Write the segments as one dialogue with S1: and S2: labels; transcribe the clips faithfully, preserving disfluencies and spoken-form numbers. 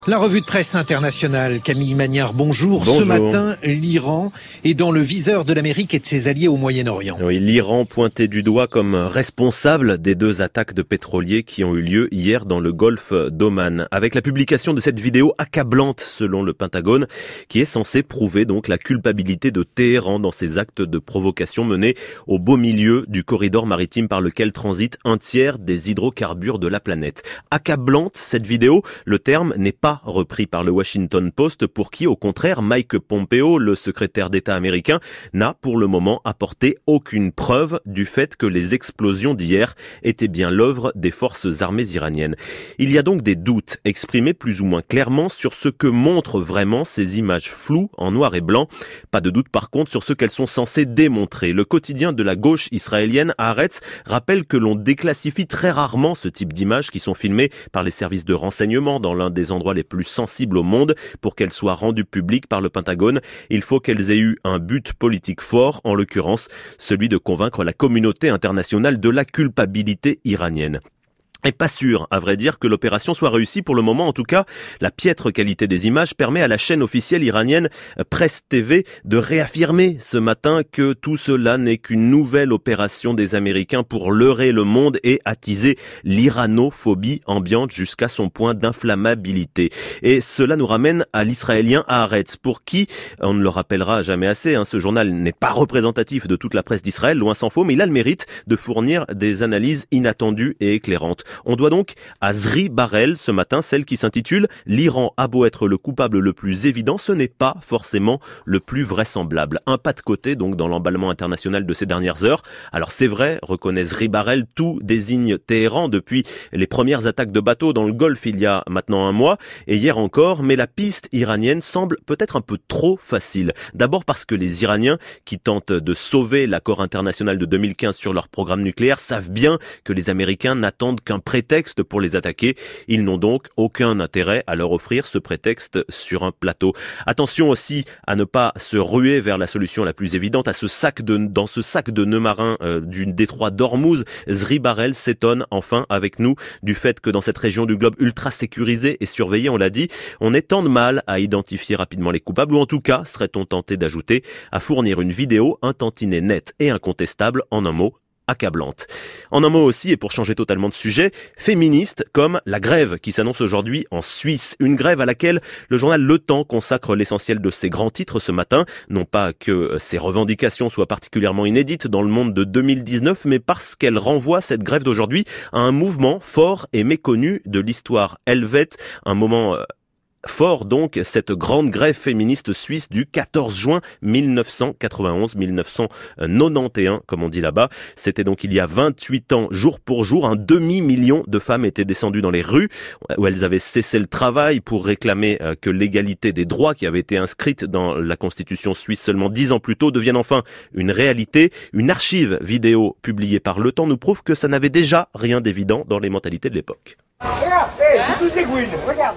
S1: La revue de presse internationale, Camille Magnard, bonjour.
S2: Bonjour.
S1: Ce matin, l'Iran est dans le viseur de l'Amérique et de ses alliés au Moyen-Orient.
S2: Oui, l'Iran pointé du doigt comme responsable des deux attaques de pétroliers qui ont eu lieu hier dans le golfe d'Oman. Avec la publication de cette vidéo accablante selon le Pentagone, qui est censée prouver donc la culpabilité de Téhéran dans ces actes de provocation menés au beau milieu du corridor maritime par lequel transite un tiers des hydrocarbures de la planète. Accablante, cette vidéo, le terme n'est pas repris par le Washington Post, pour qui, au contraire, Mike Pompeo, le secrétaire d'État américain, n'a pour le moment apporté aucune preuve du fait que les explosions d'hier étaient bien l'œuvre des forces armées iraniennes. Il y a donc des doutes exprimés plus ou moins clairement sur ce que montrent vraiment ces images floues en noir et blanc. Pas de doute par contre sur ce qu'elles sont censées démontrer. Le quotidien de la gauche israélienne, Haaretz, rappelle que l'on déclassifie très rarement ce type d'images qui sont filmées par les services de renseignement dans l'un des endroits les plus sensibles au monde. Pour qu'elles soient rendues publiques par le Pentagone, il faut qu'elles aient eu un but politique fort, en l'occurrence celui de convaincre la communauté internationale de la culpabilité iranienne. Et pas sûr, à vrai dire, que l'opération soit réussie pour le moment. En tout cas, la piètre qualité des images permet à la chaîne officielle iranienne Presse T V de réaffirmer ce matin que tout cela n'est qu'une nouvelle opération des Américains pour leurrer le monde et attiser l'iranophobie ambiante jusqu'à son point d'inflammabilité. Et cela nous ramène à l'Israélien Haaretz, pour qui, on ne le rappellera jamais assez, hein, ce journal n'est pas représentatif de toute la presse d'Israël, loin s'en faut, mais il a le mérite de fournir des analyses inattendues et éclairantes. On doit donc à Zri Barel ce matin, celle qui s'intitule « L'Iran a beau être le coupable le plus évident, ce n'est pas forcément le plus vraisemblable ». Un pas de côté donc dans l'emballement international de ces dernières heures. Alors c'est vrai, reconnaît Zri Barel, tout désigne Téhéran depuis les premières attaques de bateaux dans le Golfe il y a maintenant un mois et hier encore, mais la piste iranienne semble peut-être un peu trop facile. D'abord parce que les Iraniens qui tentent de sauver l'accord international de deux mille quinze sur leur programme nucléaire savent bien que les Américains n'attendent qu'un prétexte pour les attaquer. Ils n'ont donc aucun intérêt à leur offrir ce prétexte sur un plateau. Attention aussi à ne pas se ruer vers la solution la plus évidente, à ce sac de, dans ce sac de nœuds marins euh, du détroit d'Ormuz. Zri Barel s'étonne enfin avec nous du fait que dans cette région du globe ultra sécurisée et surveillée, on l'a dit, on ait tant de mal à identifier rapidement les coupables, ou en tout cas, serait-on tenté d'ajouter, à fournir une vidéo, un tantinet net et incontestable, en un mot, accablante. En un mot aussi, et pour changer totalement de sujet, féministe comme la grève qui s'annonce aujourd'hui en Suisse. Une grève à laquelle le journal Le Temps consacre l'essentiel de ses grands titres ce matin. Non pas que ces revendications soient particulièrement inédites dans le monde de deux mille dix-neuf, mais parce qu'elle renvoie cette grève d'aujourd'hui à un mouvement fort et méconnu de l'histoire helvète, un moment euh, fort donc, cette grande grève féministe suisse du quatorze juin mille neuf cent quatre-vingt-onze mille neuf cent quatre-vingt-onze, comme on dit là-bas. C'était donc il y a vingt-huit ans, jour pour jour, un demi-million de femmes étaient descendues dans les rues, où elles avaient cessé le travail pour réclamer que l'égalité des droits qui avait été inscrite dans la Constitution suisse seulement dix ans plus tôt devienne enfin une réalité. Une archive vidéo publiée par Le Temps nous prouve que ça n'avait déjà rien d'évident dans les mentalités de l'époque.
S3: Regarde, hey, c'est tous des gouines. Regarde.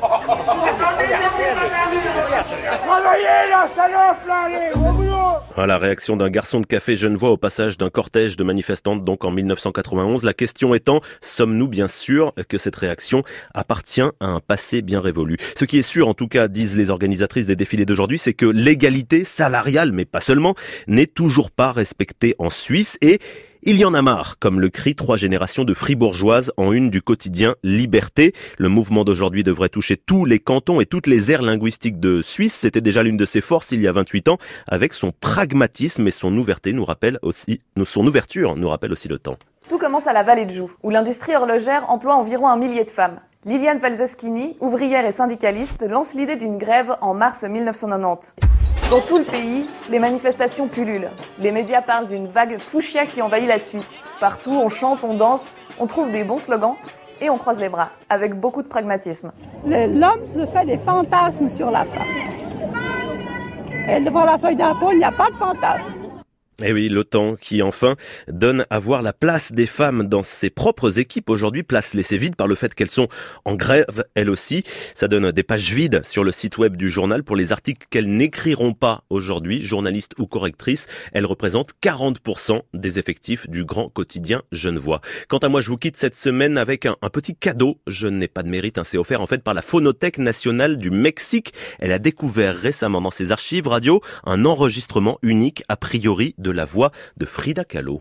S3: Travaillez la salope là, allez, au boulot.
S2: Voilà, réaction d'un garçon de café genevois au passage d'un cortège de manifestantes donc en mille neuf cent quatre-vingt-onze. La question étant, sommes-nous bien sûrs que cette réaction appartient à un passé bien révolu? Ce qui est sûr, en tout cas, disent les organisatrices des défilés d'aujourd'hui, c'est que l'égalité salariale, mais pas seulement, n'est toujours pas respectée en Suisse et il y en a marre, comme le crient trois générations de fribourgeoises en une du quotidien Liberté. Le mouvement d'aujourd'hui devrait toucher tous les cantons et toutes les aires linguistiques de Suisse. C'était déjà l'une de ses forces il y a vingt-huit ans, avec son pragmatisme et son ouverture nous rappelle aussi, son ouverture nous rappelle aussi le temps.
S4: Tout commence à la Vallée de Joux, où l'industrie horlogère emploie environ un millier de femmes. Liliane Valzaschini, ouvrière et syndicaliste, lance l'idée d'une grève en mars mille neuf cent quatre-vingt-dix. Dans tout le pays, les manifestations pullulent. Les médias parlent d'une vague fuchsia qui envahit la Suisse. Partout, on chante, on danse, on trouve des bons slogans et on croise les bras, avec beaucoup de pragmatisme.
S5: L'homme se fait des fantasmes sur la femme. Et devant la feuille d'impôt, il n'y a pas de fantasme.
S2: Eh oui, l'OTAN qui enfin donne à voir la place des femmes dans ses propres équipes aujourd'hui, place laissée vide par le fait qu'elles sont en grève elles aussi. Ça donne des pages vides sur le site web du journal pour les articles qu'elles n'écriront pas aujourd'hui, journalistes ou correctrices. Elles représentent quarante pour cent des effectifs du grand quotidien genevois. Quant à moi, je vous quitte cette semaine avec un, un petit cadeau. Je n'ai pas de mérite, hein, c'est offert en fait par la Phonothèque nationale du Mexique. Elle a découvert récemment dans ses archives radio un enregistrement unique a priori de la voix de Frida Kahlo.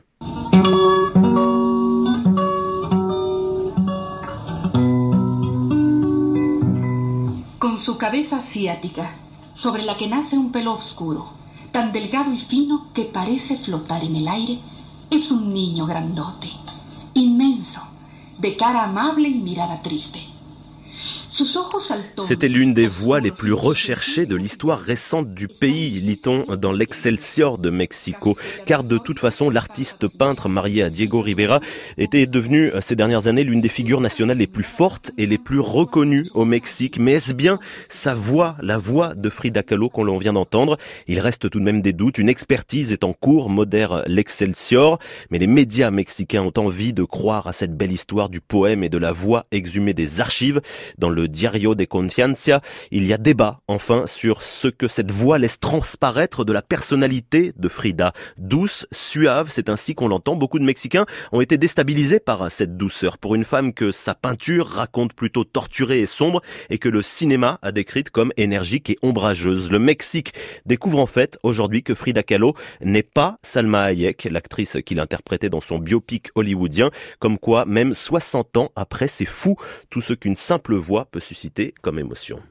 S6: Con su cabeza asiática, sobre la que nace un pelo oscuro, tan delgado y fino que parece flotar en el aire, es un niño grandote, inmenso, de cara amable y mirada triste.
S2: C'était l'une des voix les plus recherchées de l'histoire récente du pays, lit-on dans l'Excelsior de Mexico. Car de toute façon, l'artiste peintre marié à Diego Rivera était devenue ces dernières années l'une des figures nationales les plus fortes et les plus reconnues au Mexique. Mais est-ce bien sa voix, la voix de Frida Kahlo qu'on l'on vient d'entendre? Il reste tout de même des doutes. Une expertise est en cours, modère l'Excelsior. Mais les médias mexicains ont envie de croire à cette belle histoire du poème et de la voix exhumée des archives. Dans le Diario de Confianza, il y a débat enfin sur ce que cette voix laisse transparaître de la personnalité de Frida. Douce, suave, c'est ainsi qu'on l'entend. Beaucoup de Mexicains ont été déstabilisés par cette douceur. Pour une femme que sa peinture raconte plutôt torturée et sombre et que le cinéma a décrite comme énergique et ombrageuse. Le Mexique découvre en fait aujourd'hui que Frida Kahlo n'est pas Salma Hayek, l'actrice qu'il interprétait dans son biopic hollywoodien. Comme quoi, même soixante ans après, c'est fou tout ce qu'une simple voix peut susciter comme émotion.